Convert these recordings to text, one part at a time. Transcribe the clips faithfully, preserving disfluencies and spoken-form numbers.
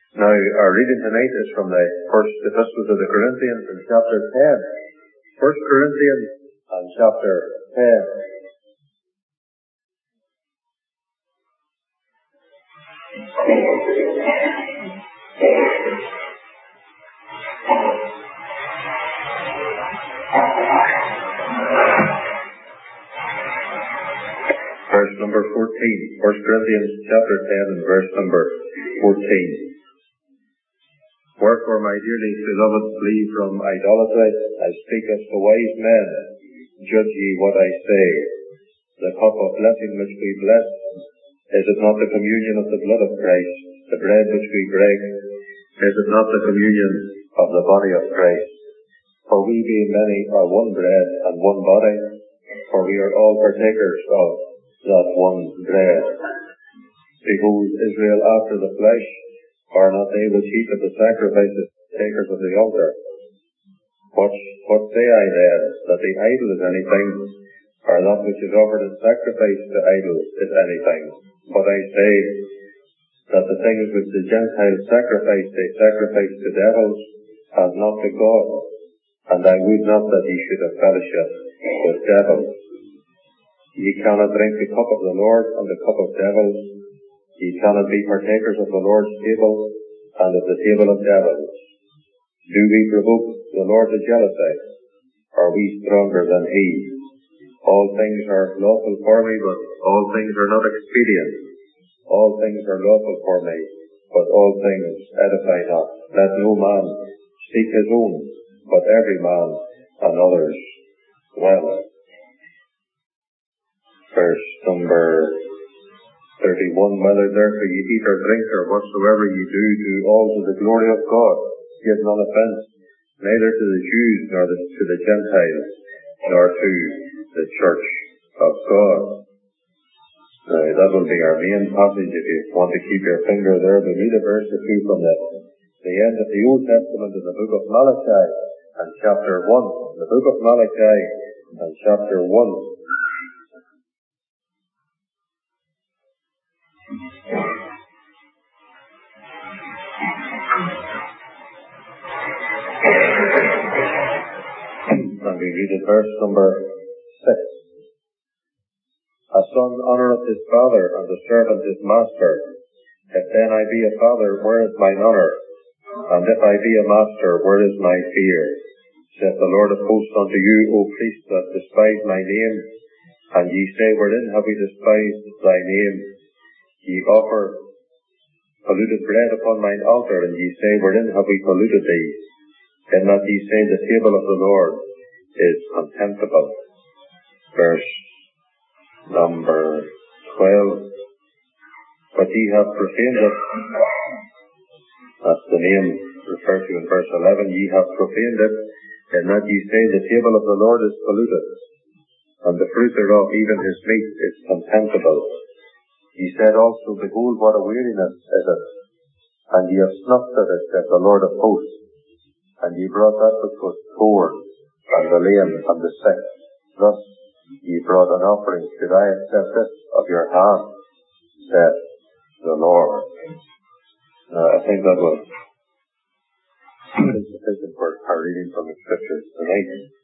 Now, our reading tonight is from the first epistle to the Corinthians in chapter ten. First Corinthians and chapter ten. Verse number fourteen. First Corinthians chapter ten and verse number fourteen. Wherefore, my dearly beloved, flee from idolatry. I speak as to wise men. Judge ye what I say. The cup of blessing which we bless, is it not the communion of the blood of Christ? The bread which we break, is it not the communion of the body of Christ? For we being many are one bread and one body, for we are all partakers of that one bread. Behold, Israel after the flesh, are not they which eat of the sacrifices takers of the altar? What, what say I then? That the idol is anything, or that which is offered in sacrifice to idols is anything? But I say that the things which the Gentiles sacrifice, they sacrifice to devils, and not to God. And I would not that ye should have fellowship with devils. Ye cannot drink the cup of the Lord and the cup of devils. Ye cannot be partakers of the Lord's table and of the table of devils. Do we provoke the Lord to jealousy? Are we stronger than He? All things are lawful for me, but all things are not expedient. All things are lawful for me, but all things edify not. Let no man seek his own, but every man another's well. Verse number thirty-one, whether therefore ye eat or drink or whatsoever ye do, do all to the glory of God. Give none offence, neither to the Jews nor the, to the Gentiles, nor to the church of God. Now, that will be our main passage. If you want to keep your finger there, we'll read a verse or two from the, the end of the Old Testament in the book of Malachi and chapter one. The book of Malachi and chapter one. And we read at verse number six. A son honoureth his father, and a servant his master. If then I be a father, where is mine honour? And if I be a master, where is my fear? Saith the Lord of hosts unto you, O priests that despise my name. And ye say, wherein have we despised thy name? Ye offer polluted bread upon mine altar, and ye say, wherein have we polluted thee? In that ye say, the table of the Lord is contemptible. Verse number twelve. But ye have profaned it. That's the name referred to in verse eleven. Ye have profaned it, in that ye say, the table of the Lord is polluted, and the fruit thereof, even his meat, is contemptible. Ye said also, behold, what a weariness is it, and ye have snuffed at it, said the Lord of hosts. And ye brought that which was poor, and the lame, and the sick. Thus ye brought an offering. Did I accept this of your hand? Said the Lord. Uh, I think that was sufficient for our reading from the Scriptures tonight.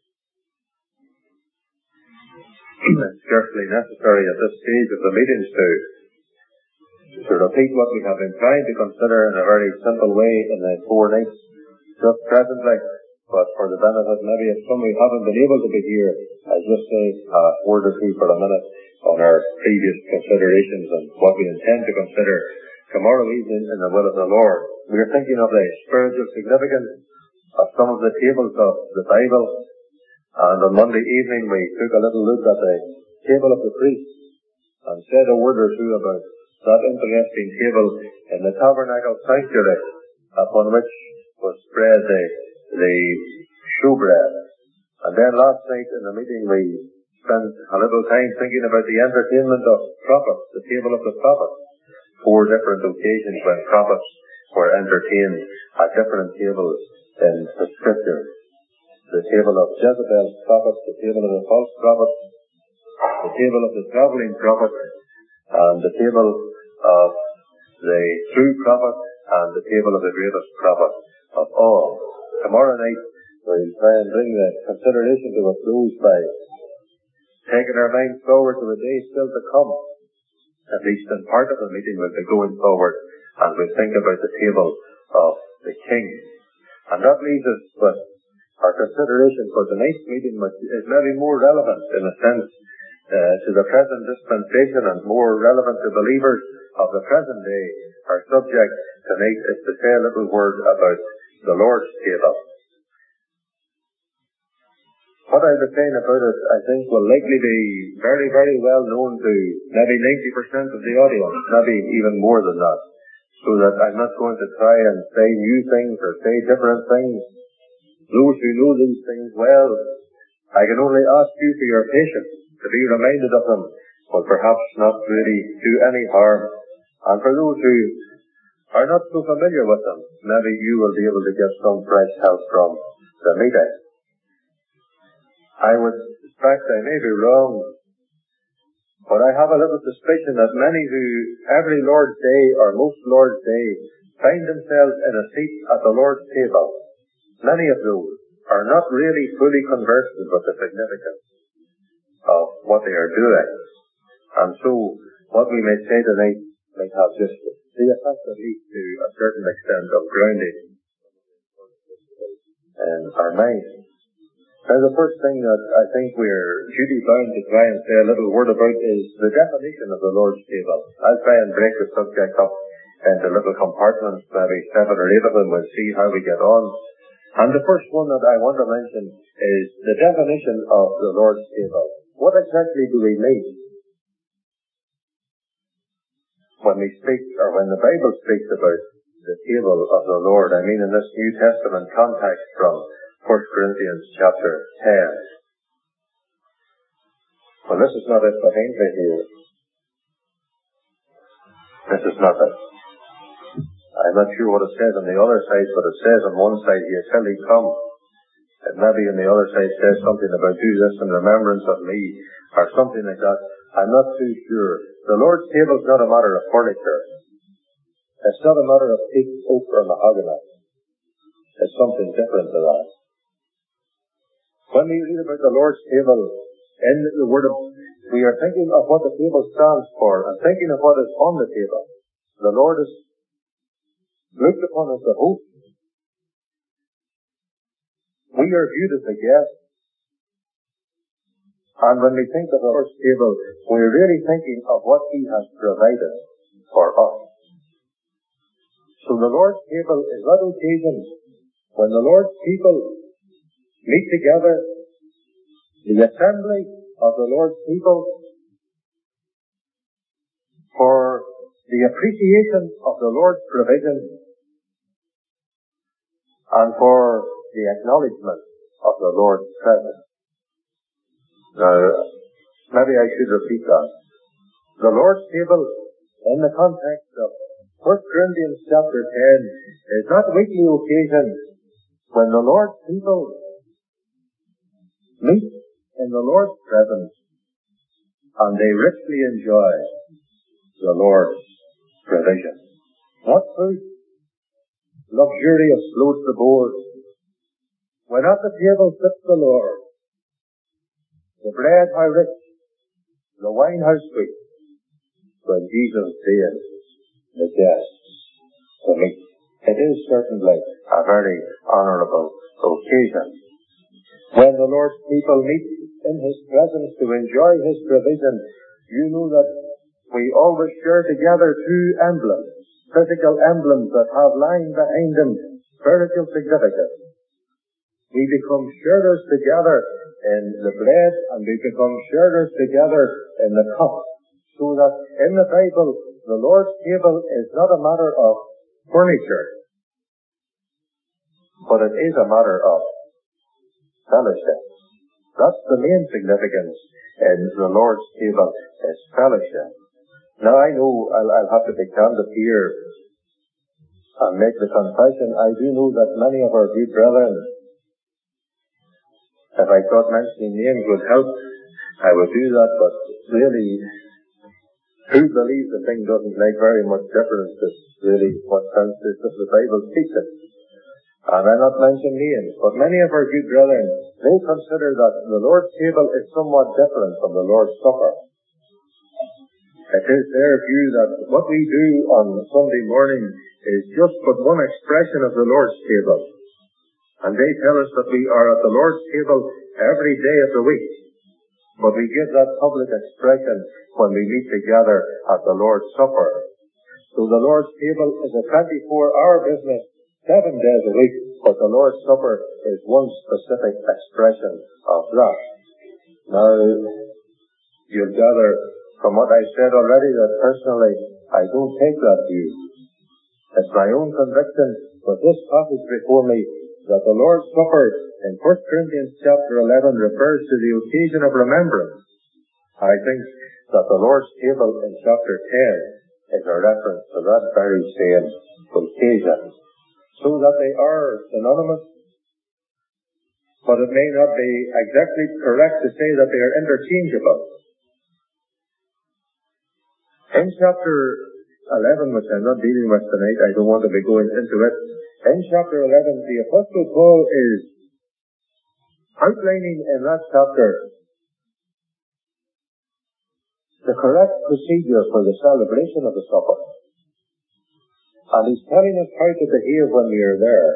It's scarcely necessary at this stage of the meetings to, to repeat what we have been trying to consider in a very simple way in the four nights just presently, but for the benefit maybe of some who haven't been able to be here, I'll just say a word or two for a minute on our previous considerations and what we intend to consider tomorrow evening in the will of the Lord. We are thinking of the spiritual significance of some of the tables of the Bible, and on Monday evening we took a little look at the table of the priests and said a word or two about that interesting table in the tabernacle sanctuary upon which was spread the, the showbread. And then last night in the meeting we spent a little time thinking about the entertainment of prophets, the table of the prophets. Four different occasions when prophets were entertained at different tables in the Scripture. The table of Jezebel's prophets, the table of the false prophets, the table of the travelling prophet, and the table of the true prophet, and the table of the greatest prophet of all. Tomorrow night we'll try and bring the consideration to a close by taking our minds forward to a day still to come. At least in part of the meeting we'll be going forward and we'll think about the table of the King. And that leaves us with our consideration for tonight's meeting, which is maybe more relevant in a sense uh, to the present dispensation and more relevant to believers of the present day. Our subject tonight is to say a little word about the Lord's table. What I've been saying about it, I think, will likely be very, very well known to maybe ninety percent of the audience, maybe even more than that. So that I'm not going to try and say new things or say different things. Those who know these things well, I can only ask you for your patience to be reminded of them, but perhaps not really do any harm. And for those who are not so familiar with them, maybe you will be able to get some fresh help from the meeting. I would suspect I may be wrong, but I have a little suspicion that many who every Lord's Day or most Lord's Day find themselves in a seat at the Lord's table, many of those are not really fully conversant with the significance of what they are doing. And so what we may say tonight might have just the effect, at least to a certain extent, of grounding in our minds. Now, the first thing that I think we're duty-bound to try and say a little word about is the definition of the Lord's table. I'll try and break the subject up into little compartments, maybe seven or eight of them. We'll see how we get on. And the first one that I want to mention is the definition of the Lord's table. What exactly do we mean when we speak, or when the Bible speaks about the table of the Lord? I mean in this New Testament context from First Corinthians chapter ten. Well, this is not it behind me here. This is not it. I'm not sure what it says on the other side, but it says on one side here, till he come. And maybe on the other side says something about do this in remembrance of me, or something like that. I'm not too sure. The Lord's table is not a matter of furniture. It's not a matter of teak, oak, or mahogany. It's something different to that. When we read about the Lord's table in the Word of, we are thinking of what the table stands for and thinking of what is on the table. The Lord is looked upon as the host. We are viewed as the guests. And when we think of the Lord's table, we're really thinking of what He has provided for us. So the Lord's table is that occasion when the Lord's people meet together, the assembly of the Lord's people, for the appreciation of the Lord's provision and for the acknowledgement of the Lord's presence. Now, maybe I should repeat that. The Lord's table, in the context of First Corinthians chapter ten, is that weekly occasion when the Lord's people meet in the Lord's presence and they richly enjoy the Lord's provision. Not food, luxurious floats the board. When at the table sits the Lord, the bread how rich, the wine how sweet, when Jesus says the guests to meet. It is certainly a very honourable occasion. When the Lord's people meet in His presence to enjoy His provision, you know that we always share together two emblems, physical emblems that have lying behind them spiritual significance. We become sharers together in the bread and we become sharers together in the cup. So that in the Bible, the Lord's table is not a matter of furniture, but it is a matter of fellowship. That's the main significance in the Lord's table, is fellowship. Now I know I'll, I'll have to be candid here and make the confession. I do know that many of our dear brethren, if I thought mentioning names would help, I would do that, but really, Who believes the thing doesn't make very much difference? It's really what counts is that the Bible teaches. And I'll not mention names, but many of our good brethren, they consider that the Lord's table is somewhat different from the Lord's Supper. It is their view that what we do on Sunday morning is just but one expression of the Lord's table. And they tell us that we are at the Lord's table every day of the week. But we give that public expression when we meet together at the Lord's Supper. So the Lord's table is a twenty-four hour business, seven days a week, but the Lord's Supper is one specific expression of that. Now, you'll gather from what I said already that personally I don't take that view. It's my own conviction with this passage before me that the Lord's Supper in First Corinthians chapter eleven refers to the occasion of remembrance. I think that the Lord's table in chapter ten is a reference to that very same occasion. So that they are synonymous, but it may not be exactly correct to say that they are interchangeable. In chapter eleven, which I'm not dealing with tonight, I don't want to be going into it. In chapter eleven, the Apostle Paul is outlining in that chapter the correct procedure for the celebration of the supper. And he's telling us how to behave when we are there.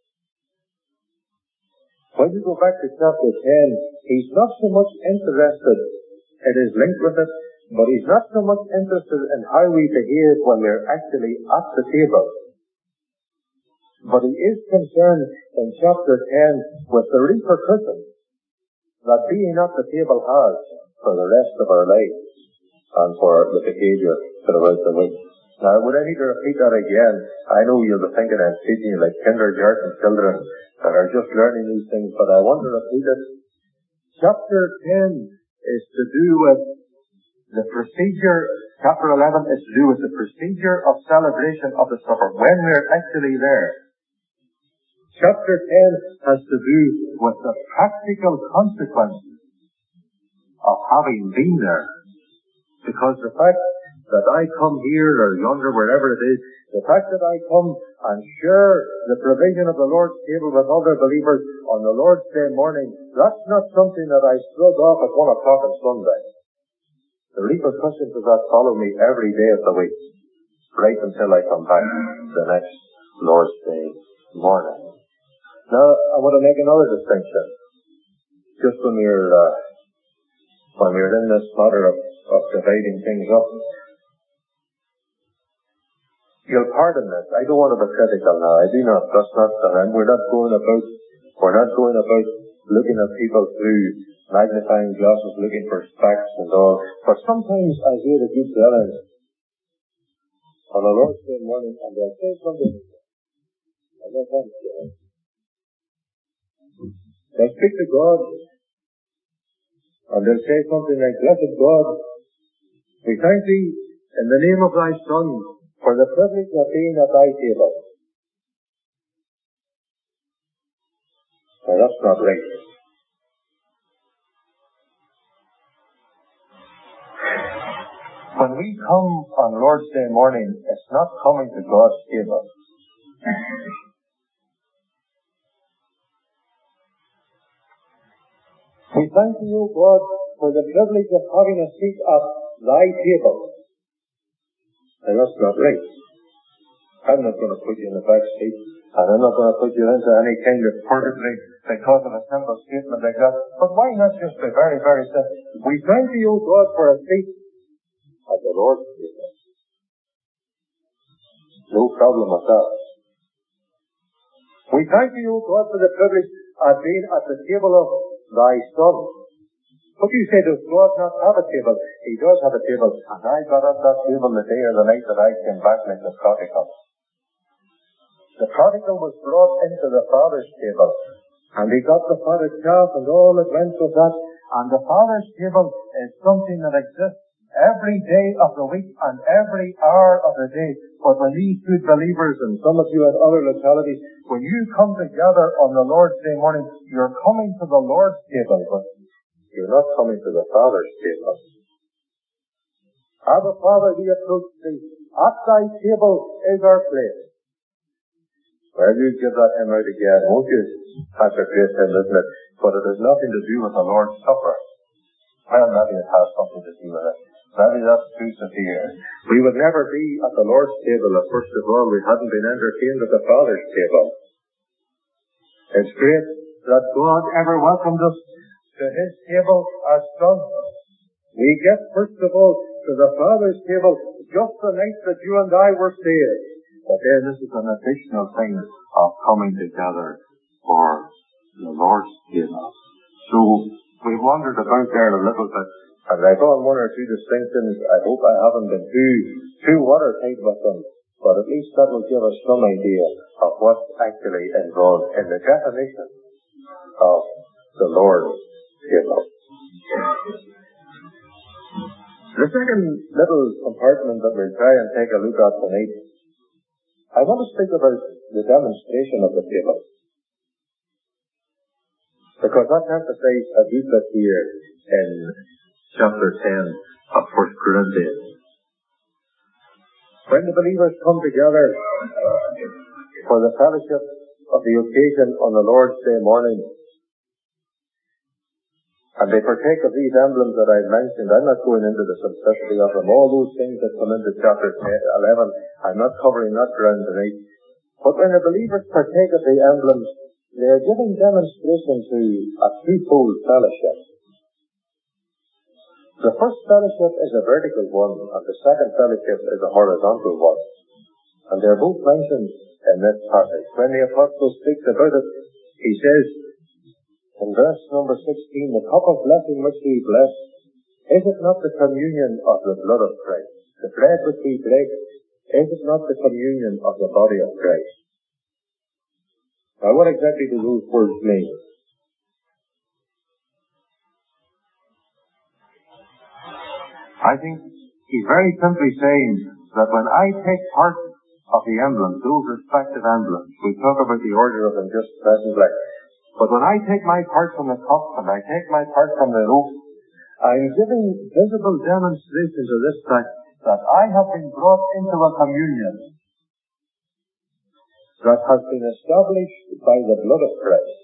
When you go back to chapter ten, he's not so much interested, it is linked with it, but he's not so much interested in how we behave when we're actually at the table. But he is concerned in chapter ten with the repercussions that being at the table has for the rest of our lives and for the behavior throughout the week. Now, would I need to repeat that again? I know you'll be thinking I'm speaking like kindergarten children that are just learning these things, but I want to repeat it. Chapter ten is to do with the procedure, chapter eleven is to do with the procedure of celebration of the supper, when we're actually there. Chapter ten has to do with the practical consequences of having been there. Because the fact that I come here or yonder, wherever it is, the fact that I come and share the provision of the Lord's table with other believers on the Lord's Day morning, that's not something that I slug off at one o'clock on Sunday. The repercussions of that follow me every day of the week, right until I come back the next Lord's Day morning. Now, I want to make another distinction. Just when we're, uh, when we're in this matter of, of dividing things up, you'll pardon this. I don't want to be critical now. I do not. That's not the time. We're not going about, we're not going about looking at people through magnifying glasses, looking for specs and all. But sometimes I hear the good brethren on a Lord's Day morning and they'll say something. I don't think so. They'll speak to God and they'll say something like, "Blessed God, we thank thee in the name of thy Son for the privilege of being at thy table." Now that's not right. When we come on Lord's Day morning, it's not coming to God's table. We thank thee, O God, for the privilege of having a seat at thy table. And that's not right. I'm not going to put you in the back seat, and I'm not going to put you into any kind of purgatory because of a simple statement like that. But why not just be very, very simple? We thank thee, O God, for a seat at the Lord's table. No problem with that. We thank thee, O God, for the privilege of being at the table of thy Son. But you say, does God not have a table? He does have a table, and I got at that table the day or the night that I came back like the prodigal. The prodigal was brought into the Father's table, and he got the fatted calf and all that went with that, and the Father's table is something that exists every day of the week and every hour of the day. But when these good believers, and some of you at other localities, when you come together on the Lord's Day morning, you're coming to the Lord's table, but you're not coming to the Father's table. Abba, Father, we approach thee. At thy table is our place. Well, you give that hymn out again, won't you? That's a great hymn, isn't it? But it has nothing to do with the Lord's Supper. Well, maybe it has something to do with it. Maybe that's too severe. We would never be at the Lord's table if, first of all, we hadn't been entertained at the Father's table. It's great that God ever welcomed us to His table as sons. We get, first of all, to the Father's table just the night that you and I were saved. But then this is an additional thing of coming together for the Lord's table. So we've wandered about there a little bit, and I've done one or two distinctions. I hope I haven't been too, too watertight with them, but at least that will give us some idea of what's actually involved in the definition of the Lord's table. The second little compartment that we'll try and take a look at tonight, I want to speak about the demonstration of the table. Because that's emphasized a good bit here in chapter ten of First Corinthians. When the believers come together for the fellowship of the occasion on the Lord's Day morning, and they partake of these emblems that I've mentioned, I'm not going into the simplicity of them. All those things that come into chapter eleven, I'm not covering that ground tonight. But when the believers partake of the emblems, they are giving demonstration to a twofold fellowship. The first fellowship is a vertical one, and the second fellowship is a horizontal one. And they're both mentioned in this passage. When the apostle speaks about it, he says, in verse number sixteen, the cup of blessing which we bless, is it not the communion of the blood of Christ? The bread which we break, is it not the communion of the body of Christ? Now, what exactly do those words mean? I think he's very simply saying that when I take part of the emblems, those respective emblems, we talk about the order of them just presently, but when I take my part from the cup and I take my part from the loaf, I'm giving visible demonstration to this fact that I have been brought into a communion that has been established by the blood of Christ.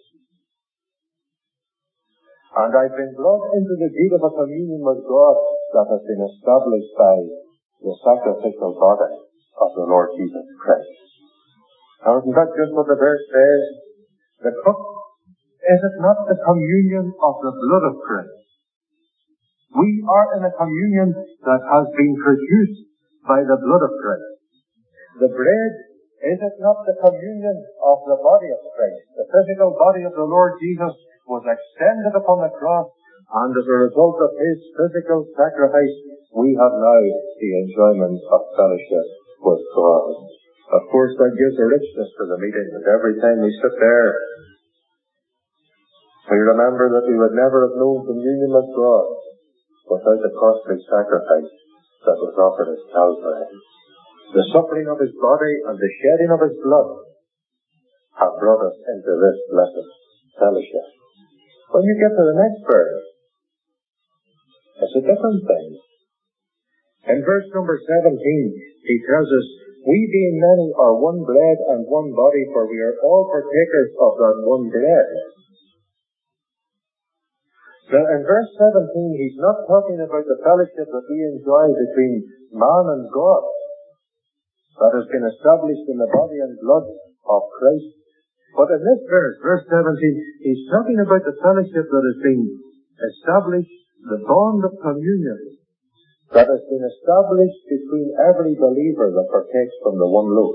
And I've been brought into the deed of a communion with God that has been established by the sacrificial body of the Lord Jesus Christ. Now, isn't that just what the verse says? The cup, is it not the communion of the blood of Christ? We are in a communion that has been produced by the blood of Christ. The bread, is it not the communion of the body of Christ? The physical body of the Lord Jesus was extended upon the cross, and as a result of His physical sacrifice, we have now the enjoyment of fellowship with God. Of course, that gives a richness to the meeting, and every time we sit there, we remember that we would never have known communion with God without the costly sacrifice that was offered at Calvary. The suffering of His body and the shedding of His blood have brought us into this blessed fellowship. When you get to the next verse, it's a different thing. In verse number seventeen, he tells us, we being many are one bread and one body, for we are all partakers of that one bread. Now, in verse seventeen, he's not talking about the fellowship that we enjoy between man and God that has been established in the body and blood of Christ. But in this verse, verse seventeen, he's talking about the fellowship that has been established, the bond of communion that has been established between every believer that partakes from the one loaf.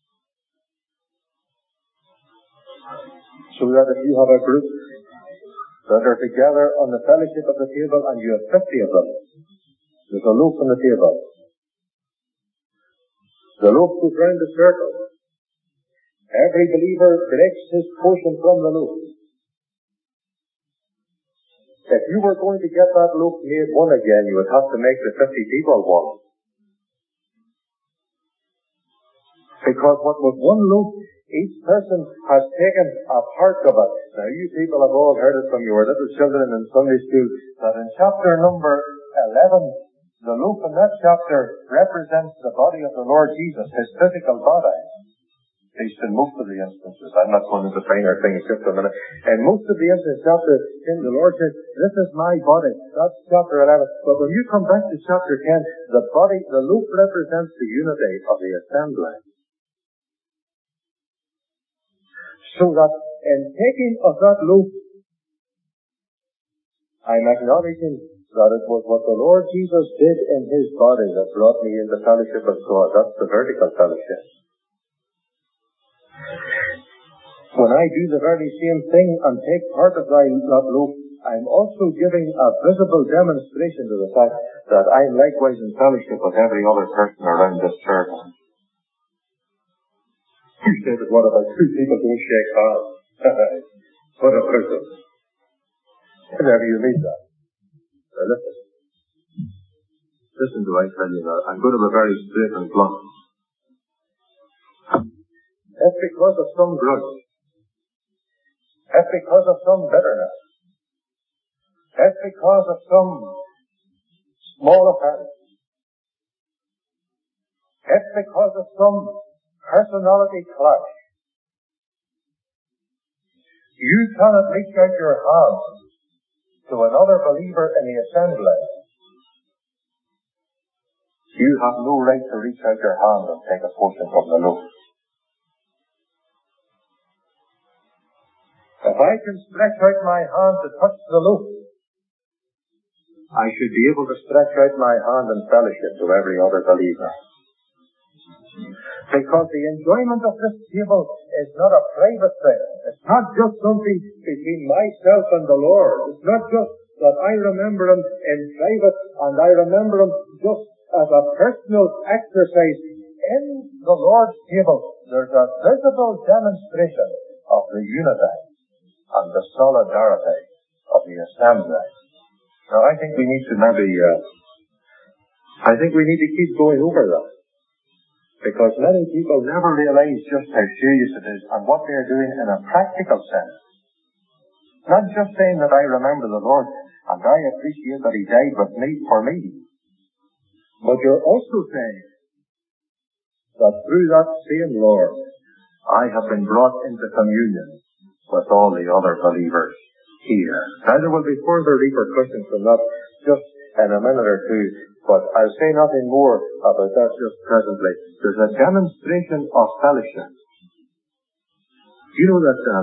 So that if you have a group that are together on the fellowship of the table and you have fifty of them, there's a loaf on the table. The loaf goes round the circle. Every believer breaks his portion from the loaf. If you were going to get that loaf made one again, you would have to make the fifty people one. Because what was one loaf, each person has taken a part of it. Now, you people have all heard it from your little children in Sunday school, that in chapter number eleven, The loaf in that chapter represents the body of the Lord Jesus, his physical body. At least in most of the instances. I'm not going into finer things just a minute. In most of the instances, chapter ten, the Lord says, this is my body. That's chapter eleven. But when you come back to chapter ten, the body, the loaf represents the unity of the assembly. So that in taking of that loaf, I'm acknowledging that it was what the Lord Jesus did in his body that brought me into fellowship with God. That's the vertical fellowship. When I do the very same thing and take part of that loaf, I'm also giving a visible demonstration to the fact that I'm likewise in fellowship with every other person around this church. You say that what about two people don't shake hands? What a person. Whenever you meet that. Now listen. Listen to I tell you that. I'm going to be very straight and blunt. If because of some grudge, if because of some bitterness, if because of some small offense, if because of some personality clash, you cannot reach out your hand to another believer in the assembly, you have no right to reach out your hand and take a portion from the loaf. If I can stretch out my hand to touch the loaf, I should be able to stretch out my hand in fellowship to every other believer. Because the enjoyment of this table is not a private thing. It's not just something between myself and the Lord. It's not just that I remember him in private and I remember him just as a personal exercise. In the Lord's table, there's a visible demonstration of the unity and the solidarity of the assembly. Now, I think we need to maybe, uh, I think we need to keep going over that. Because many people never realize just how serious it is and what they're doing in a practical sense. Not just saying that I remember the Lord and I appreciate that he died with me for me. But you're also saying that through that same Lord, I have been brought into communion with all the other believers here. Now there will be further repercussions from that just in a minute or two, but I'll say nothing more about that just presently. There's a demonstration of fellowship. You know that, um,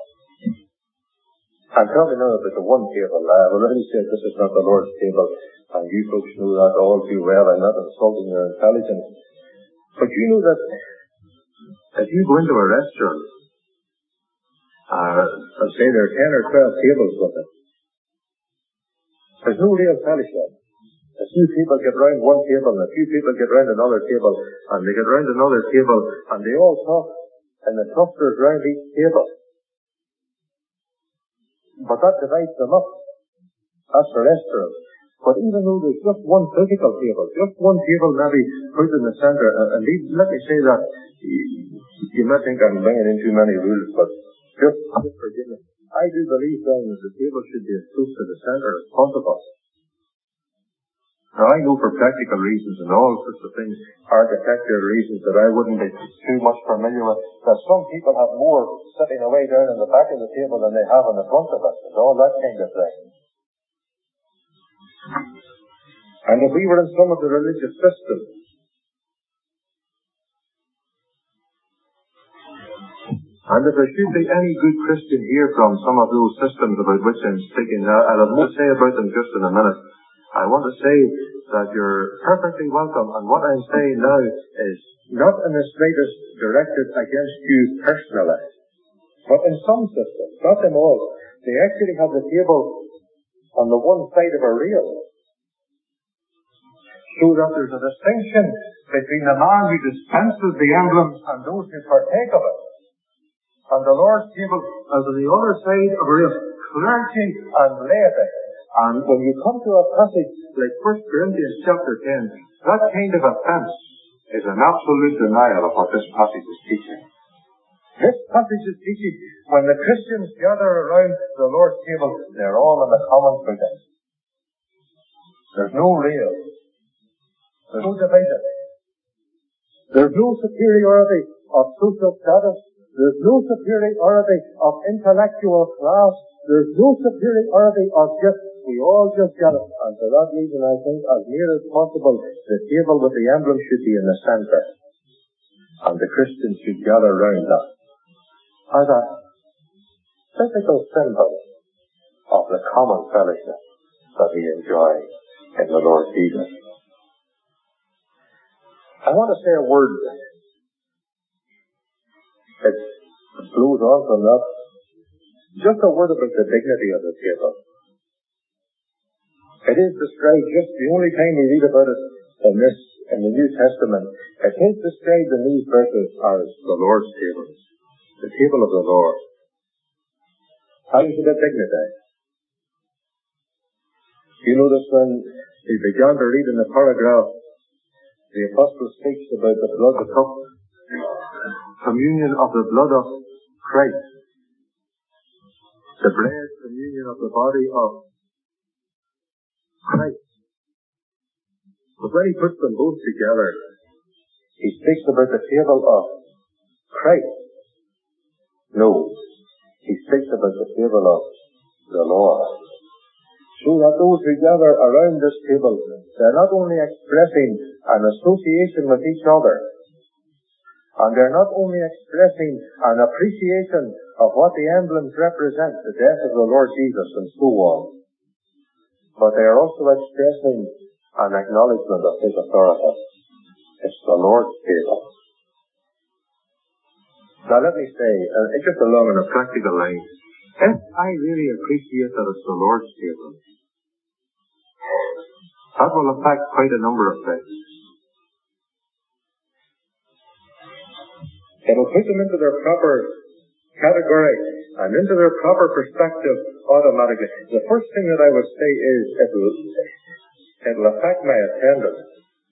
I'm talking now about the one table. I've already said this is not the Lord's table, and you folks know that all too well. I'm not insulting your intelligence. But you know that if you go into a restaurant, uh, and say there are ten or twelve tables with it, there's no real fellowship. A few people get round one table, and a few people get round another table, and they get round another table, and they all talk in the clusters round each table. But that divides them up. That's the restaurant. But even though there's just one physical table, just one table maybe put in the centre, and let me say that, you might think I'm bringing in too many rules, but just forgive me. I do believe then that the table should be as close to the centre as possible. Now I know for practical reasons and all sorts of things, architectural reasons that I wouldn't be too much familiar with, that some people have more sitting away down in the back of the table than they have in the front of it, and all that kind of thing. And if we were in some of the religious systems, and if there should be any good Christian here from some of those systems about which I'm speaking, I'll have more to say about them just in a minute. I want to say that you're perfectly welcome, and what I'm saying now is not in the slightest directed against you personally, but in some systems, not in all, they actually have the table on the one side of a rail, so that there's a distinction between the man who dispenses the emblems and those who partake of it. And the Lord's table is on the other side of a rail, clergy and laity. And when you come to a passage like First Corinthians chapter ten, that kind of offense is an absolute denial of what this passage is teaching. This passage is teaching when the Christians gather around the Lord's table, they're all in a common footing. There's no rail. There's no division. There's no superiority of social status. There's no superiority of intellectual class. There's no superiority of gifts. We all just get it. And for that reason, I think, as near as possible, the table with the emblem should be in the center. And the Christians should gather round that as a physical symbol of the common fellowship that we enjoy in the Lord Jesus. I want to say a word. It flows on from that. Just a word about the dignity of the table. It is described, just the only time we read about it in this, in the New Testament, it is described in these verses as the Lord's table. The table of the Lord. How is it a dignity? You notice when he began to read in the paragraph, the apostle speaks about the blood, the cup, communion of the blood of Christ, the bread, communion of the body of Christ. But when he puts them both together, he speaks about the table of Christ. No, he speaks about the table of the Lord. So that those who gather around this table, they're not only expressing an association with each other, and they're not only expressing an appreciation of what the emblems represent, the death of the Lord Jesus and so on, but they are also expressing an acknowledgement of his authority. It's the Lord's table. Now let me say, uh, just along on a practical line, if I really appreciate that it's the Lord's table, that will affect quite a number of things. It will put them into their proper category and into their proper perspective automatically. The first thing that I would say is it will, it will affect my attendance.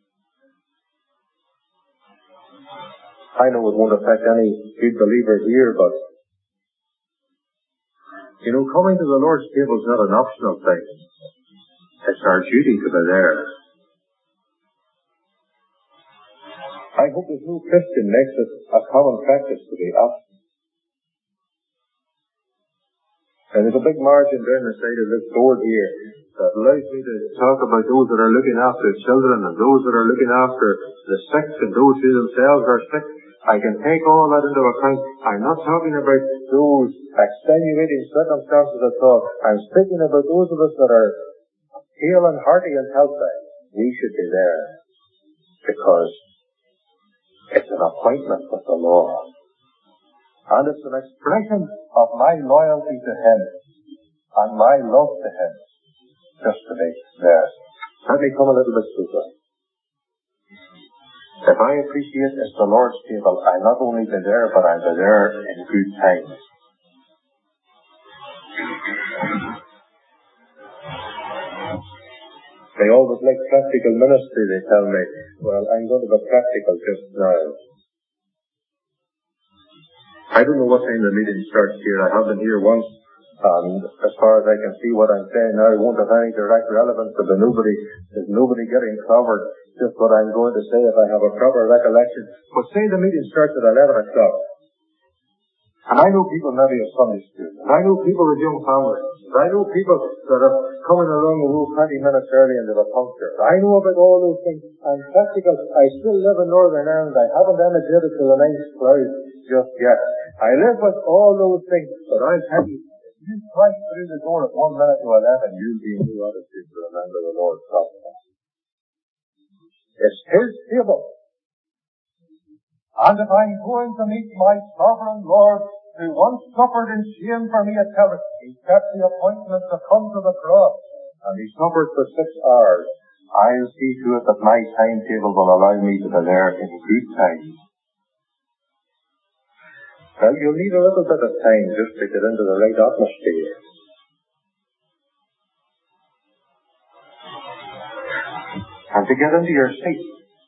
I know it won't affect any good believer here, but you know, coming to the Lord's table is not an optional thing. It's our duty to be there. I hope there's no Christian makes it a common practice to be absent. And there's a big margin down the side of this board here that allows me to talk about those that are looking after children and those that are looking after the sick and those who themselves are sick. I can take all that into account. I'm not talking about those extenuating circumstances at all. I'm speaking about those of us that are hale and hearty and healthy. We should be there because it's an appointment with the Lord. And it's an expression of my loyalty to Him and my love to Him just to be there. Let me come a little bit closer. If I appreciate it's the Lord's table, I'll not only be there, but I'll be there in good times. They always like practical ministry, they tell me. Well, I'm going to be practical just now. I don't know what time the meeting starts here. I have been here once, and as far as I can see what I'm saying now, it won't have any direct relevance to the nobody. There's nobody getting covered. Just what I'm going to say if I have a proper recollection. But say the meeting starts at eleven o'clock. And I know people maybe at Sunday school. And I know people with young families. And I know people that are coming along the road twenty minutes early into the puncture. I know about all those things. I'm practical. I still live in Northern Ireland. I haven't emigrated to the ninth cloud just yet. I live with all those things. But I'll tell you, if you slice through the door at one minute to eleven, you'll be in new attitude to remember the Lord's gospel. It's His table. And if I'm going to meet my sovereign Lord, who once suffered in shame for me at Calvary, He kept the appointment to come to the cross, and He suffered for six hours. I'll see to it that my timetable will allow me to be there in good time. Well, you'll need a little bit of time just to get into the right atmosphere. And to get into your seat.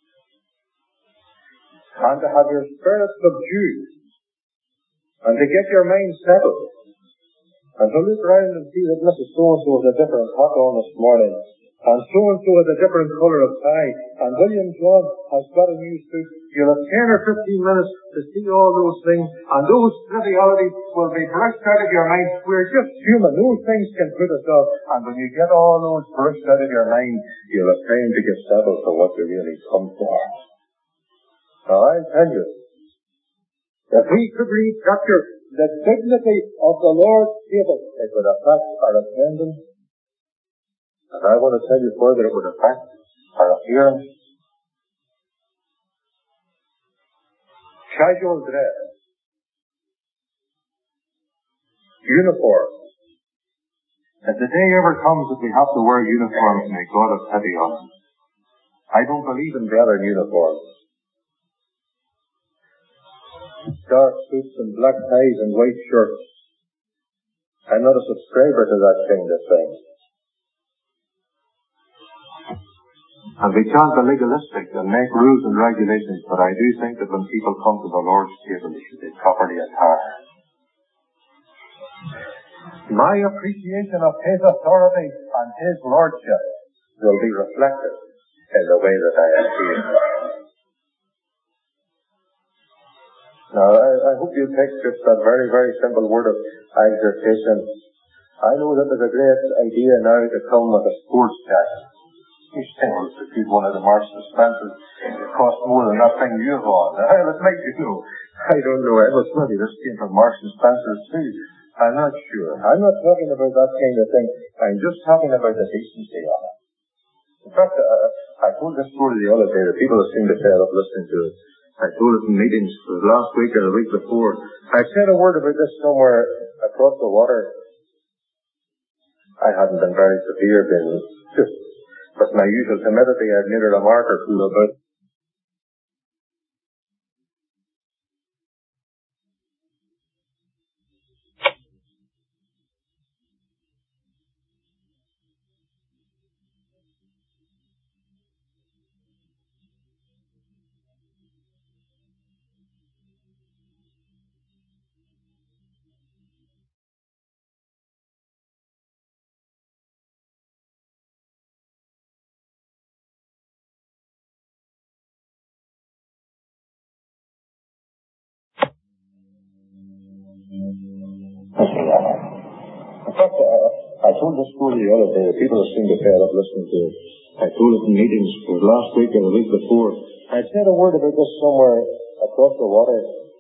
And to have your spirit subdued. And to get your mind settled. And to look around and see that Missus So-and-so has a different hat on this morning. And so-and-so has a different colour of tie. And William John has got a new suit. You'll have ten or fifteen minutes to see all those things. And those trivialities will be brushed out of your mind. We're just human. Those things can put us off. And when you get all those brushed out of your mind, you'll have time to get settled for what you really come for. Now, I'll tell you, if we could recapture the dignity of the Lord's table, it would affect our attendance. And I want to tell you further, it would affect our appearance. Casual dress. Uniforms. If the day ever comes that we have to wear uniforms, may God have pity on us. I don't believe in wearing uniforms. Dark suits and black ties and white shirts. I'm not a subscriber to that kind of thing. And we can't be legalistic and make rules and regulations, but I do think that when people come to the Lord's table, they should be properly attired. My appreciation of His authority and His Lordship will be reflected in the way that I appear. Now, I, I hope you take just that very, very simple word of exhortation. I know that there's a great idea now to come with a sports jacket. You think well, if you one of the Marks and Spencers, it costs more than that thing you have on. Well, it might be, you know. I don't know. It was maybe this came from Marks and Spencers too. I'm not sure. I'm not talking about that kind of thing. I'm just talking about the decency of it. In fact, uh, I told this story the other day. The people that seem to fed up listening to it. I told it in meetings last week or the week before. I said a word about this somewhere across the water. I hadn't been very severe, been just with my usual timidity. I've made a remark or two about. In fact, uh, I told this story the other day. The people that seem to fed up listening to it. I told it in meetings last week or the week before. I said a word about this somewhere across the water.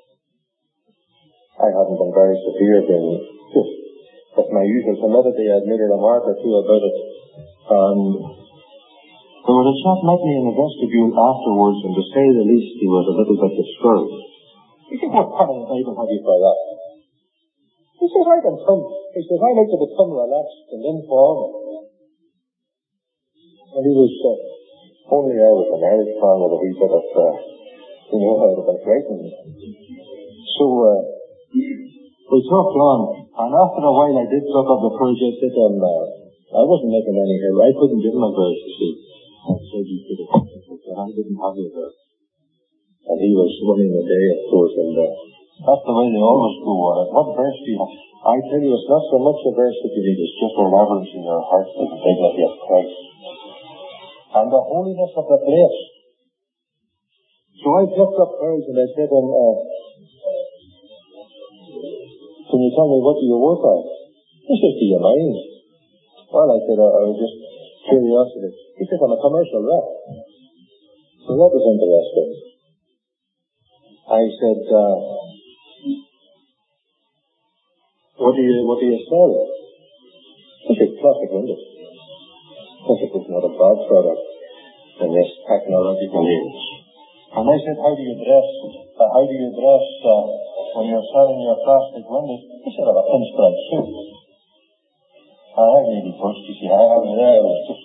I hadn't been very severe, been just with my usual timidity. I'd made a remark or two about it. And there was a chap met me in the vestibule afterwards, and to say the least, he was a little bit disturbed. He said, "What part of the Bible have you for that?" He says, I can come. He says, I like to become relaxed and informal. And he was, uh, only I was an Irish man with a wee bit of, uh, you know, I would have been frightened. So, uh, we talked on, and after a while I did talk up the courage. I said, um, uh, I wasn't making any hurry. I couldn't give him a verse, you see. I said, you could have, but I didn't have a verse. And he was winning the day, of course, and, uh, that's the way they always go on it. What verse do you have? I tell you, it's not so much a verse that you need, it's just a reverence in your heart for the dignity of Christ and the holiness of the place. So I picked up courage and I said to him, uh, can you tell me what do you work on? He said, do you mind? Well, I said, uh, I was just curiosity. He said, I'm a commercial rep. So that was interesting. I said, uh, What do you, what do you sell? He said, plastic windows. I said, it's not a bad product in this technological age. And I said, how do you dress, uh, how do you dress, uh, when you're selling your plastic windows? He said, I have a pinstripe suit. And I really pushed, you see, I have it there, it was just,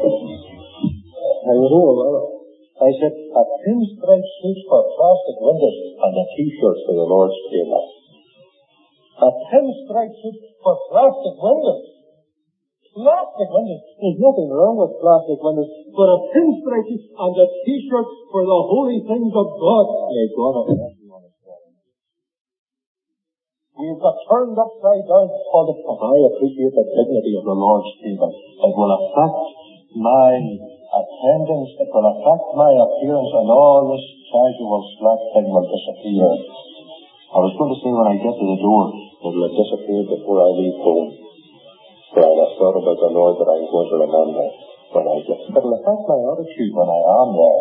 I was all over. I said, a pinstripe suit for plastic windows and a t-shirt for the Lord's table. A pinstripe suit for plastic windows. Plastic windows. There's nothing wrong with plastic windows, but a pinstripe suit and a t-shirt for the holy things of God. May God have mercy on us. We've got turned upside down for the... I appreciate the dignity of the Lord's table. It will affect my attendance, it will affect my appearance, and all this casual slack thing will disappear. I was going to say when I get to the door, it will have disappeared before I leave home. So I'll have thought about the Lord that I'm going to remember when I get. It will affect my attitude when I am there.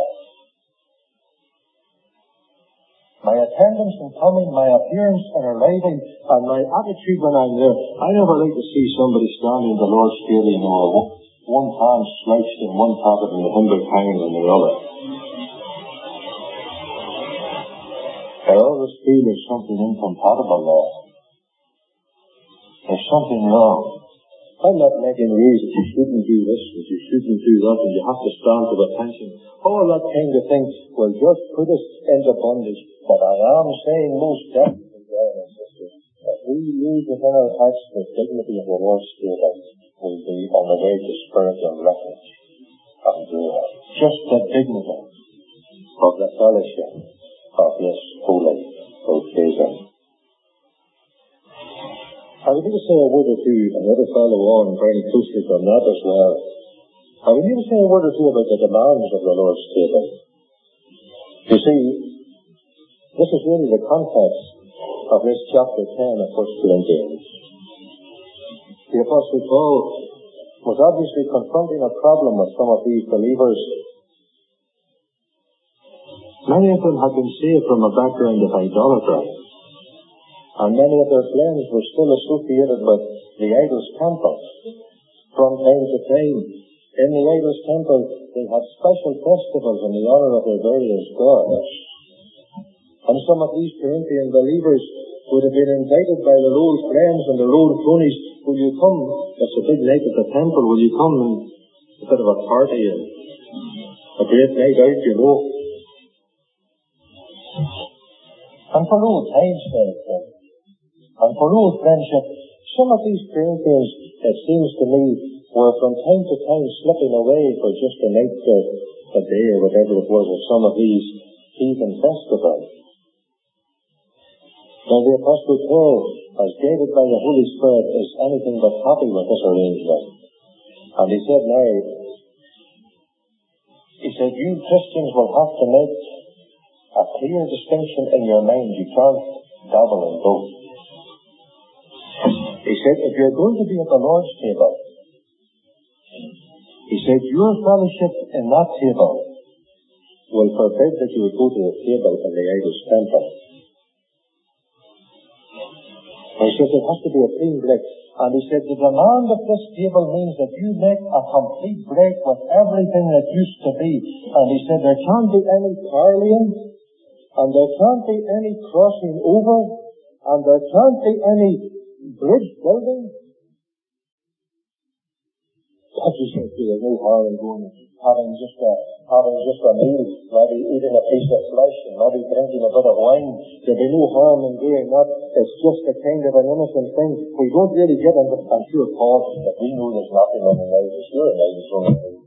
My attendance in coming, my appearance in arriving, and my attitude when I'm there. I never like to see somebody standing in the Lord's table, you know, one hand slouched in one pocket and the hundred hanging in the other. I always feel there's something incompatible there. There's something wrong. I'm not making rules that you shouldn't do this, that you shouldn't do that, and you have to stand to attention. All that kind of thing will just put us into bondage. But I am saying most definitely, brothers and sisters, that we lose within our hearts the dignity of the Lord's table, will be on the way to spiritual refuge and joy. Just the dignity of the fellowship of this holy occasion. I would need to say a word or two, and let us follow on very closely from that as well. I would need to say a word or two about the demands of the Lord's table. You see, this is really the context of this chapter ten of First Corinthians. The Apostle Paul was obviously confronting a problem with some of these believers. Many of them had been saved from a background of idolatry, and many of their friends were still associated with the idol's temple. From time to time, in the idol's temple, they had special festivals in the honor of their various gods. And some of these Corinthian believers would have been invited by their old friends and their old cronies. Will you come? It's a big night at the temple. Will you come and a bit of a party and a great night out, you know? And for old time's sake, and for old friendship, some of these Corinthians, it seems to me, were from time to time slipping away for just a night or a day or whatever it was of some of these heathen festivals. Now the Apostle Paul, as guided by the Holy Spirit, is anything but happy with this arrangement. And he said now, he said, you Christians will have to make a clear distinction in your mind. You can't dabble in both. He said, if you're going to be at the Lord's table, he said, your fellowship in that table will forbid that you would go to the table in the idol's temple. And he said, it has to be a clean break. And he said, the demand of this table means that you make a complete break with everything that used to be. And he said, there can't be any parleying, and there can't be any crossing over, and there can't be any bridge building. As you said, there's no harm in going having just a having just a meal, maybe eating a piece of flesh and maybe drinking a bit of wine. There'd be no harm in doing that. It's just a kind of an innocent thing. We don't really get into it. I'm sure Paul, that we know there's nothing on the night. It's sure a night is on the night.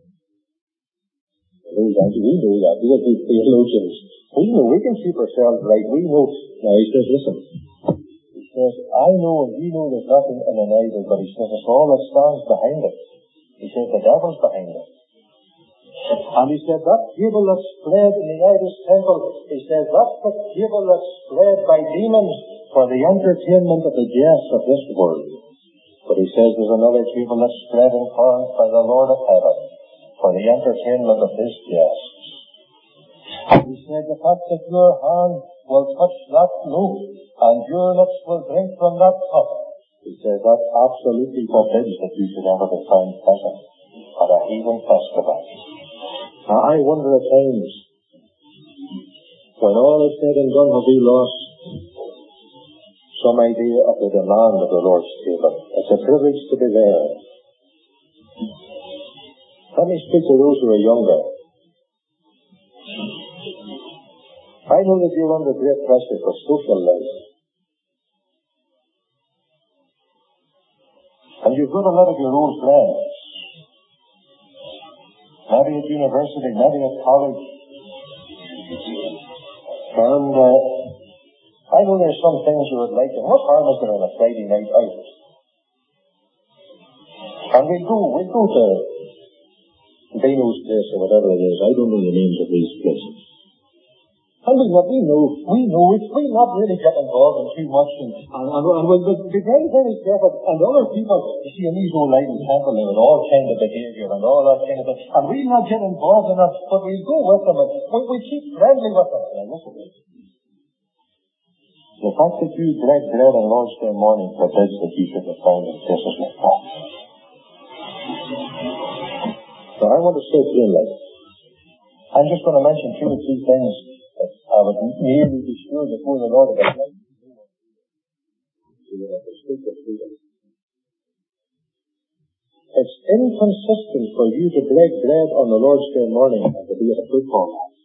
We know that. We are good theologians. We know we can keep ourselves right. We know. Now he says, listen. He says, I know and we know there's nothing in an idol, but he says it's all that stands behind it. He says the devil's behind it. And he said that table that's spread in the idol's temple, he says that's the table that's spread by demons for the entertainment of the guests of this world. But he says there's another table that's spread in Corinth by the Lord of heaven for the entertainment of his guests. And he said the fact that your hand will touch that loaf and your lips will drink from that cup, he says that absolutely forbids that you should ever be found present at a heathen festival. Now I wonder at times, when all is said and done, have we lost some idea of the demand of the Lord's table? It's a privilege to be there. Let me speak to those who are younger. I know that you're under great pressure for social life. And you've got a lot of your own friends. Maybe at university, maybe at college. And uh, I know there's some things you would like. And what harm is there on a Friday night out? And we go, we go to Beano's place or whatever it is. I don't know the names of these places. And we, we know, we know it. We not really get involved in too much. And, and, and, and we'll be very, very careful. And other people, you see, in these old Leiden temple, they with all kind of behaviour and all that kind of thing. And we'll not get involved in that, but we'll go with them and we'll, we'll keep friendly with them. And listen to it. The fact that you break bread on Lord's Day morning forbids that you should be found in places like that. So I want to say plainly, I'm just going to mention two or three things that I would merely be sure before the Lord about life. It's inconsistent for you to break bread on the Lord's Day morning and to be at a football match.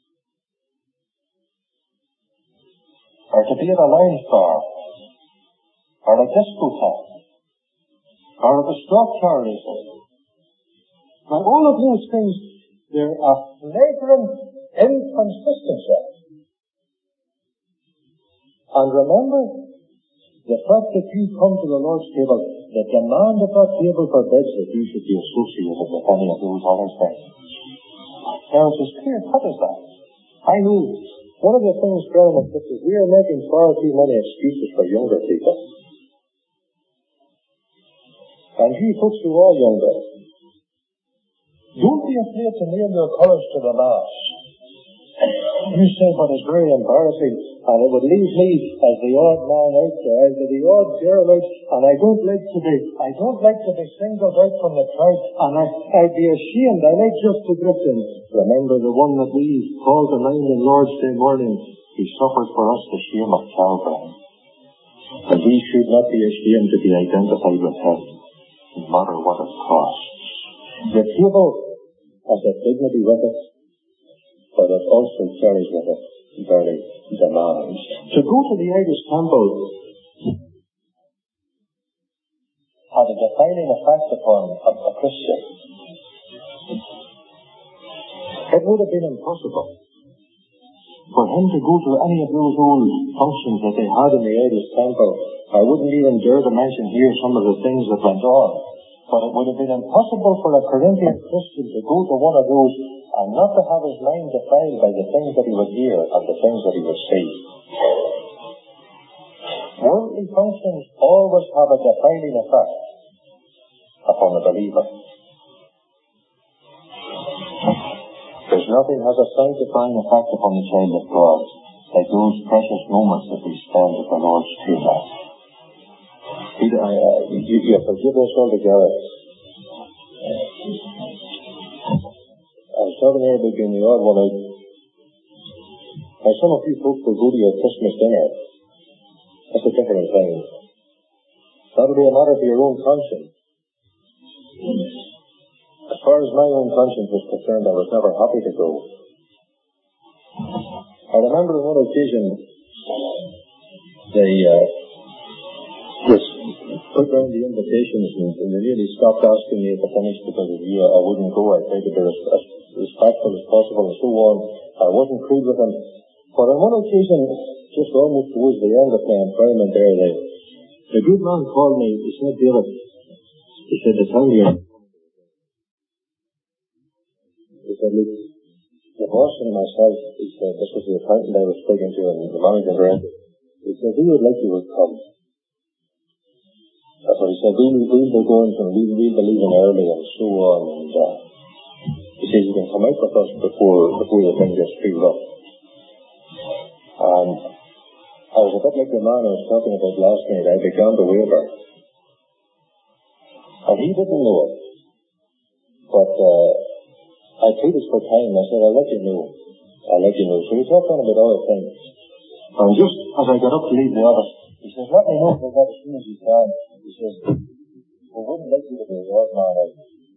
Or to be at a lounge bar, or a discotheque, or at a stock car races. Now all of those things, they're a flagrant inconsistency. And remember, the fact that you come to the Lord's table, the demand of that table forbids that you should be associated with any of those other things. Now it's as clear cut as that. I know one of the things, brethren and sisters, we are making far too many excuses for younger people. And you folks who are younger, don't be afraid to nail your colours to the mast. You say, but it's very embarrassing, and it would leave me as the odd man out there, as the odd girl out, and I don't like to be, I don't like to be singled out from the crowd, and I, I'd be ashamed, I like just to drift in. Remember the one that we call to mind on Lord's Day morning, he suffered for us the shame of Calvary. And we should not be ashamed to be identified with him, no matter what it costs. The table has a dignity with it, but it also carries with it very demands. To go to the Irish temple had a defining effect upon a, a Christian. It would have been impossible for him to go to any of those old functions that they had in the Irish temple. I wouldn't even dare to mention here some of the things that went on. But it would have been impossible for a Corinthian Christian to go to one of those and not to have his mind defiled by the things that he would hear and the things that he would see. Worldly functions always have a defiling effect upon the believer. There's nothing has a sanctifying effect upon the child of God like those precious moments that we spend at the Lord's table. Peter, I, uh, you, you forgive us altogether. I was talking there about being the odd one out. Now, some of you folks will go to your Christmas dinner. That's a different thing. That'll be a matter for your own conscience. As far as my own conscience was concerned, I was never happy to go. I remember on one occasion, they uh, just put down the invitations and, and they really stopped asking me at the finish because of you. I wouldn't go. I tried to be as, as respectful as possible and so on. I wasn't crude with them. But on one occasion, just almost towards the end of my employment there, the, the good man called me. He said, David, he said, to tell you, he said, look, the boss and myself, he said, this was the accountant I was speaking to and the manager director. He said, we would like you to come. That's what he said, we'll, we'll be going from, we'll, we'll be leaving early and so on. And uh, he says, you can come out with us before, before the thing gets filled up. And I was a bit like the man I was talking about last night. I began to waver. And he didn't know it. But uh, I pleaded for time. I said, I'll let you know. I'll let you know. So we talked on about other things. And just as I got up to leave the office, he says, let me know about that as soon as you can. He says, we wouldn't like you to be the odd man out.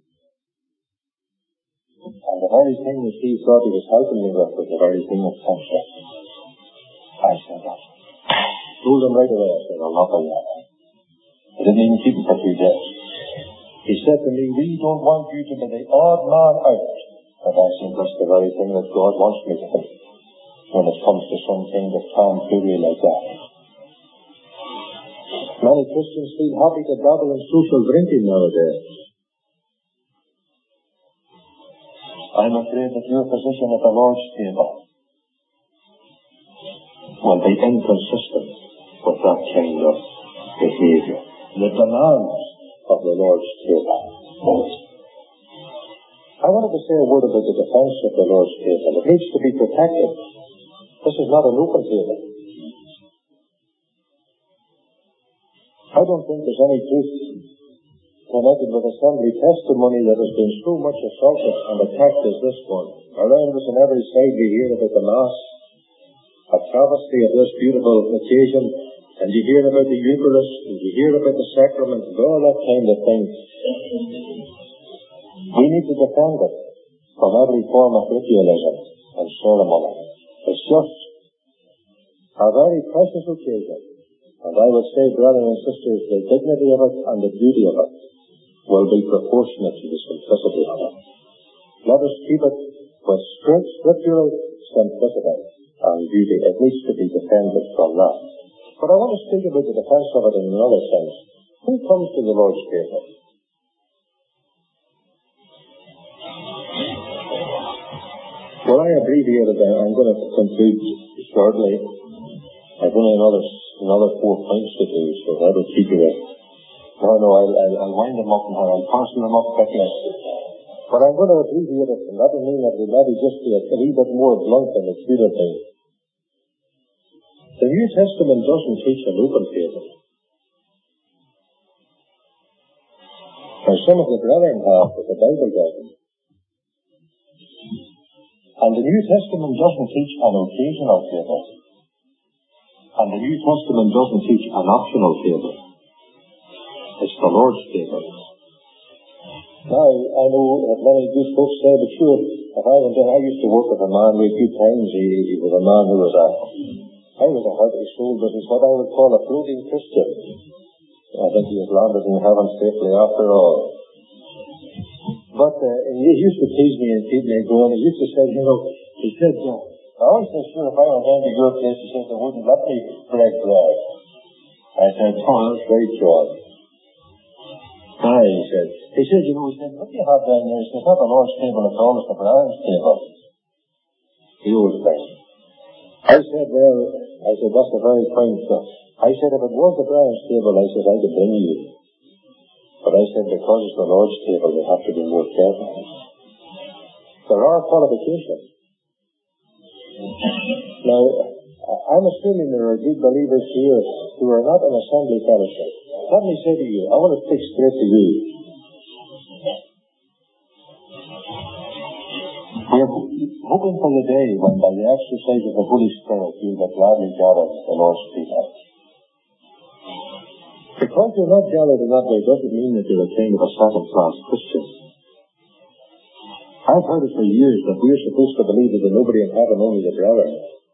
And the very thing that he thought he was helping me with was the very thing that sent me. I said that. Told him right away. I said, I'll not do that. I didn't even keep it for two days. He said to me, we don't want you to be the odd man out. But I said, that's the very thing that God wants me to be when it comes to some kind of tomfoolery like that. Many Christians feel happy to dabble in social drinking nowadays. I'm afraid that your position at the Lord's table will be inconsistent with that kind of behavior. The demands of the Lord's table. I wanted to say a word about the defense of the Lord's table. It needs to be protected. This is not an open table. I don't think there's any truth connected with assembly testimony that has been so much assaulted and attacked as this one. Around us on every side we hear about the Mass, a travesty of this beautiful occasion, and you hear about the Eucharist, and you hear about the sacraments, and all that kind of thing. We need to defend it from every form of ritualism and ceremony. It's just a very precious occasion. And I would say, brothers and sisters, the dignity of it and the beauty of it will be proportionate to the simplicity of it. Let us keep it with strict scriptural simplicity and beauty. It needs to be defended from that. But I want to speak about the defense of it in another sense. Who comes to the Lord's table? Well, I abbreviated that. I'm going to conclude shortly. I've only another another four points to do, so that'll keep you there. No, no, I'll, I'll, I'll wind them up and I'll parcel them up quickly. But I'm going to abbreviate it, and that will mean that we'll maybe just be a little bit more blunt than it should have been. The New Testament doesn't teach an open table. Now, some of the brethren have, but the Bible doesn't. And the New Testament doesn't teach an occasional table. And the New Testament doesn't teach an optional table. It's the Lord's table. Now, I know that many good folks say, but sure, if I went in, I used to work with a man with good times. He, he was a man who was a, I was a hearty soul, but he's what I would call a floating Christian. I think he has landed in heaven safely after all. But uh, he used to tease me and keep me going. He used to say, you know, he said, uh, I always said, sure, if I went down to your place, he said, they wouldn't let me break bread. I said, oh, that's right, John. Aye, he said. He said, you know, he said, what do you have down there? He said, it's not the Lord's table at all, it's the Brother's table. The old thing. I said, well, I said, that's a very fine stuff. I said, if it was the Brother's table, I said, I could bring you. But I said, because it's the Lord's table, you have to be more careful. There are qualifications. Now, I'm assuming there are good believers here who are not in assembly fellowship. Let me say to you, I want to speak straight to you. We're hoping for the day when, by the exercise of the Holy Spirit, you'll get gladly gathered at the Lord's table. Because you're not gathered in that way doesn't mean that you're a kind of a second-class Christian. I've heard it for years that we're supposed to believe that there's nobody in heaven, only the brethren.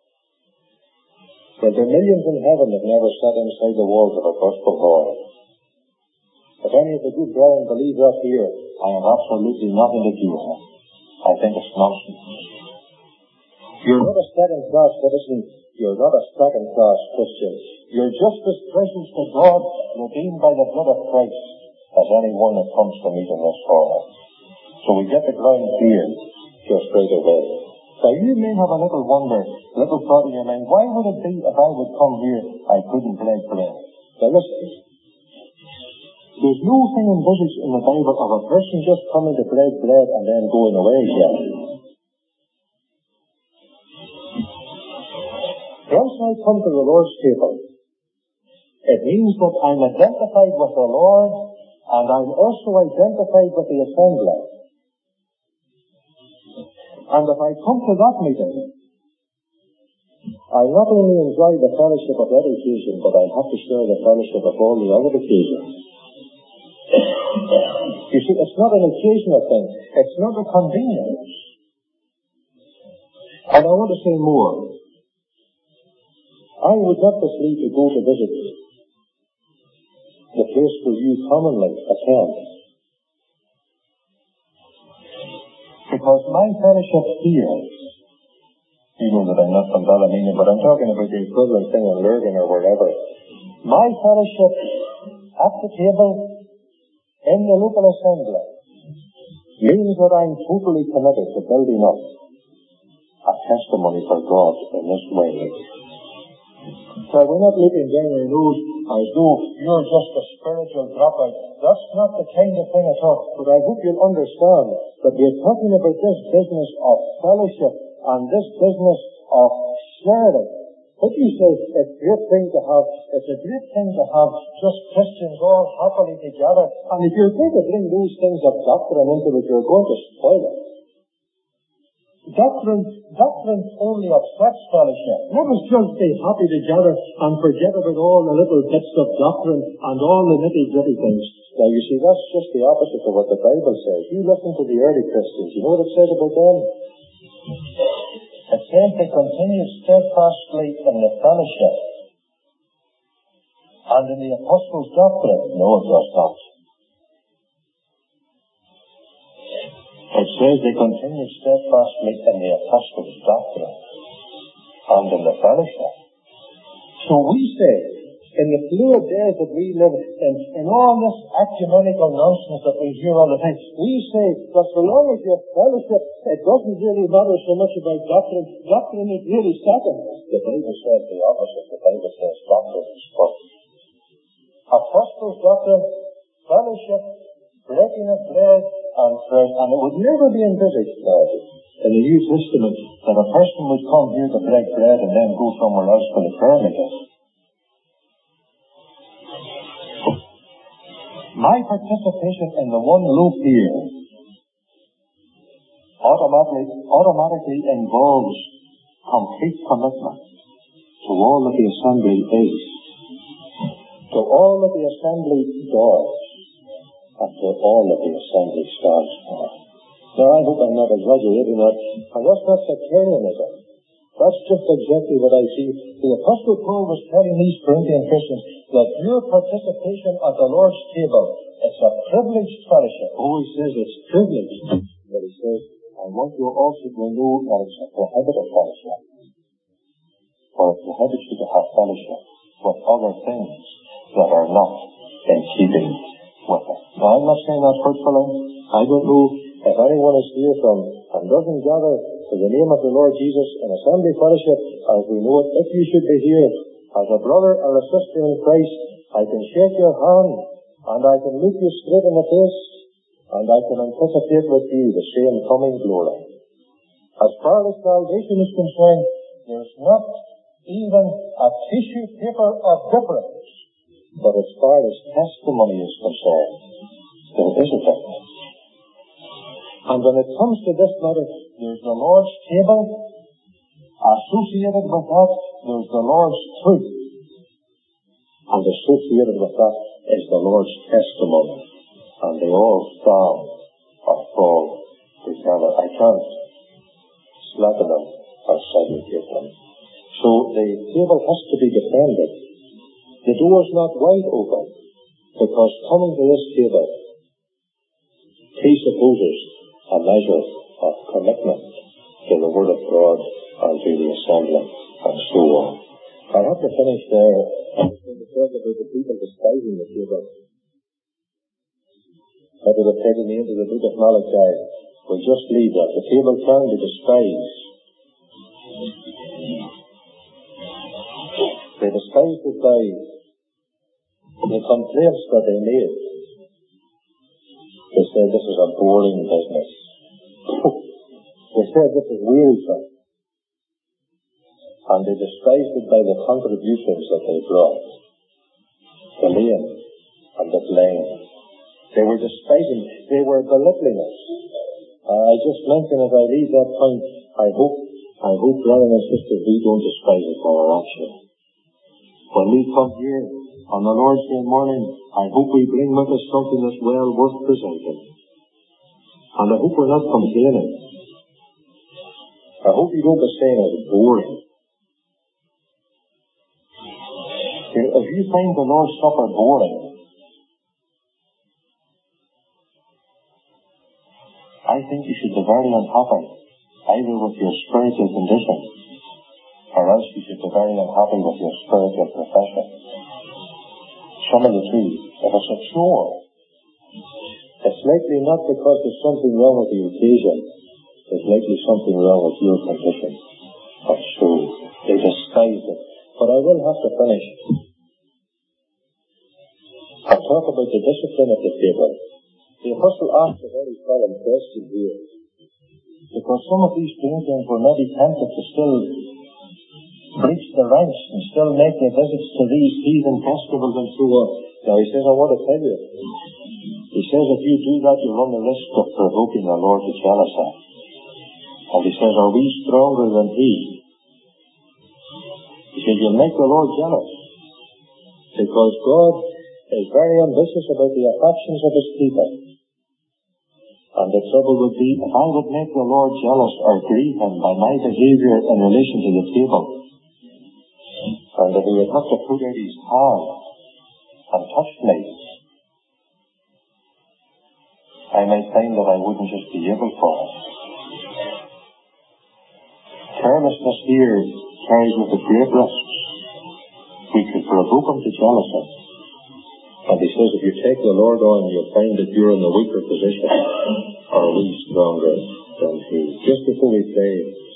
But there are millions in heaven that never sat inside the walls of a gospel hall. If any of the good brethren believe that here, I have absolutely nothing to do with it. I think it's nonsense. You're not a second-class citizen. You're not a second-class Christian. You're just as precious to God, redeemed by the blood of Christ, as anyone that comes to meet in this hall. So we get the ground cleared just straight away. Now you may have a little wonder, a little thought in your mind, why would it be if I would come here, I couldn't break bread? Now listen, there's no thing envisaged in the Bible of a person just coming to break bread and then going away again. Once I come to the Lord's table, it means that I'm identified with the Lord and I'm also identified with the assembly. And if I come to that meeting, I not only enjoy the fellowship of that occasion, but I have to share the fellowship of all the other occasions. You see, it's not an occasional thing. It's not a convenience. And I want to say more. I would not mislead to go to visit the place where you commonly attend. Because my fellowship here, you know that I'm not from Ballymena, but I'm talking about the equivalent thing in Lurgan or wherever. My fellowship at the table in the local assembly means that I'm totally committed to building up a testimony for God in this way. So we're not looking down our nose as though you're just a spiritual dropout. That's not the kind of thing at all. But I hope you'll understand that we're talking about this business of fellowship and this business of sharing. What you say, it's a great thing to have, it's a great thing to have just Christians all happily together. And if you're going to bring those things of doctrine into it, you're going to spoil it. Doctrine, doctrine only upsets fellowship. Let us just be happy together and forget about all the little bits of doctrine and all the nitty-gritty things. Now you see, that's just the opposite of what the Bible says. You listen to the early Christians. You know what it says about them? It says they continued steadfastly in the fellowship and in the apostles' doctrine. No, it does not. It says they continued steadfastly in the apostles' doctrine and in the fellowship. So we say, in the fluid days that we live in, in all this ecumenical nonsense that we hear all the time, we say that so long as you have fellowship, it doesn't really matter so much about doctrine. Doctrine is really second. The Bible says the opposite. The Bible says doctrine is first. Apostles' doctrine, fellowship, breaking of bread, and prayer. And it would never be envisaged now in the New Testament that a person would come here to break bread and then go somewhere else for the prayer meeting. My participation in the one loaf here automatically, automatically involves complete commitment to all that the assembly is, to all that the assembly does, and to all that the assembly stands for. Now, I hope I'm not exaggerating that, and that's not sectarianism. That's just exactly what I see. The Apostle Paul was telling these Corinthian Christians that your participation at the Lord's table is a privileged fellowship. Oh, he says it's privileged. But he says, I want you also to know that it's a prohibited fellowship. For it prohibits you to have fellowship with other things that are not in keeping with it. Now, I'm not saying that's hurtful. I don't know if anyone is here from and doesn't gather to the name of the Lord Jesus in assembly fellowship as we know it. If you should be here as a brother or a sister in Christ, I can shake your hand and I can look you straight in the face and I can anticipate with you the same coming glory. As far as salvation is concerned, there's not even a tissue paper of difference. But as far as testimony is concerned, there is a difference. And when it comes to this matter, there's the Lord's table. Associated with that, there's the Lord's truth. And associated with that is the Lord's testimony. And they all stand or fall together. I can't slacken them or segregate them. So the table has to be defended. The door's not wide open, because coming to this table presupposes a measure of commitment to the Word of God and to the assembly and so on. I have to finish there. I'm going to talk about the people despising the table. That would have taken me into the book of Malachi. We'll just leave that. The table turned to despise. They despised it by the complaints that they made. They said this is a boring business. They said this is wearisome. And they despised it by the contributions that they brought. The lame and the blind. They were despising, they were belittling us. Uh, I just mentioned as I leave that point, I hope, I hope brothers and sisters, we don't despise it for our action. When we come here on the Lord's Day morning, I hope we bring with us something that's well worth presenting. And I hope we're not complaining. I hope you don't be saying it's boring. If you find the Lord's Supper boring, I think you should be very unhappy, either with your spiritual condition, or else you should be very unhappy with your spiritual profession. Some of the two. If it's a chore, it's likely not because there's something wrong with the occasion. There's likely something wrong with your condition of soul. They disguise it. But I will have to finish. I'll talk about the discipline of the table. The apostle asked a very solemn question here. Because some of these Corinthians were maybe tempted to still breach the ranks and still make their visits to these heathen festivals and so on. Now he says, I want to tell you. He says, if you do that, you run the risk of provoking the Lord to jealousy. And he says, are we stronger than he? He says, you'll make the Lord jealous. Because God is very ambitious about the affections of his people. And the trouble would be, if I would make the Lord jealous or grieve him by my behavior in relation to the table, and that he would have to put out his hand and touch me, I might find that I wouldn't just be able for it. Carelessness here carries with it great risks. We could provoke him to jealousy. And he says, if you take the Lord on, you'll find that you're in a weaker position. Or we stronger than he. Just before we pray,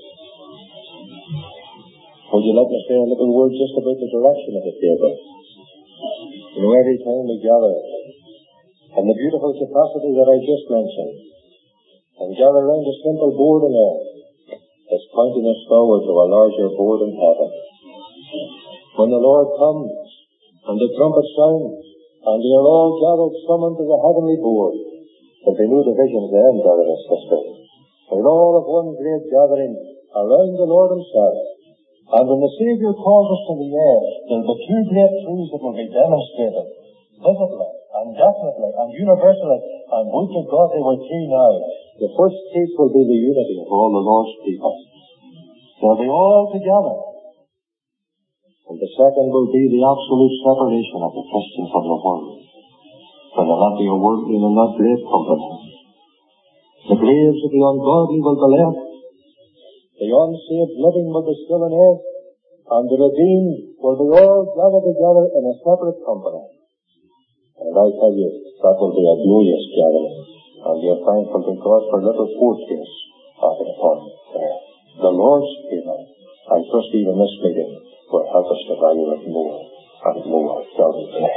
would you let me say a little word just about the direction of the table? You know, every time we gather, in the beautiful capacity that I just mentioned, and gather around a simple board and all, it's pointing us forward to a larger board in heaven. When the Lord comes, and the trumpet sounds, and we are all gathered summoned to the heavenly board, there'll be no divisions then, brother and sister. We're all of one great gathering around the Lord himself. And when the Saviour calls us to the air, there'll be two great truths that will be demonstrated, visibly, and definitely, and universally, and would to God they were three now. The first truth will be the unity of all the Lord's people. They'll be all together. And the second will be the absolute separation of the Christian from the world. For there'll not be a worldly and not great company. The graves of the ungodly will be left. The unsaved living will be still on earth. And the redeemed will be all gathered together in a separate company. And I tell you, that will be a glorious gathering. And we are thankful to God for little foretaste of it upon there. The Lord's table, I trust even this meeting, will help us to value it more and more, shall we pray.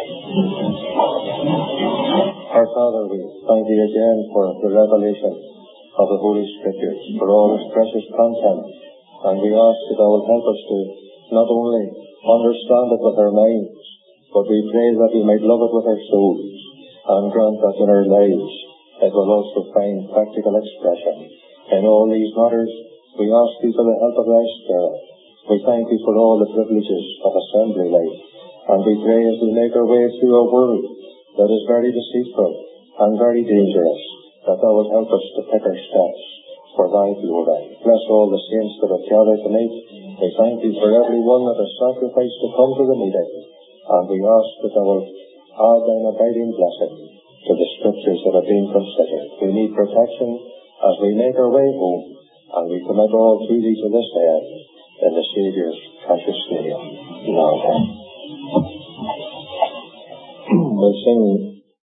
Our Father, we thank Thee again for the revelation of the Holy Scriptures, for all its precious content, and we ask that Thou wilt help us to not only understand it with our minds, but we pray that we might love it with our souls, and grant that in our lives it will also find practical expression. In all these matters, we ask Thee for the help of Thy Spirit. We thank Thee for all the privileges of assembly life, and we pray as we make our way through a world that is very deceitful and very dangerous, that Thou wilt help us to pick our steps for Thy glory. Bless all the saints that have gathered tonight. We thank Thee for every one that has sacrificed to come to the meeting, and we ask that Thou wilt add Thine abiding blessing to the Scriptures that have been considered. We need protection as we make our way home, and we commit all to Thee to this end, in the Saviour's precious name. Now then. We'll sing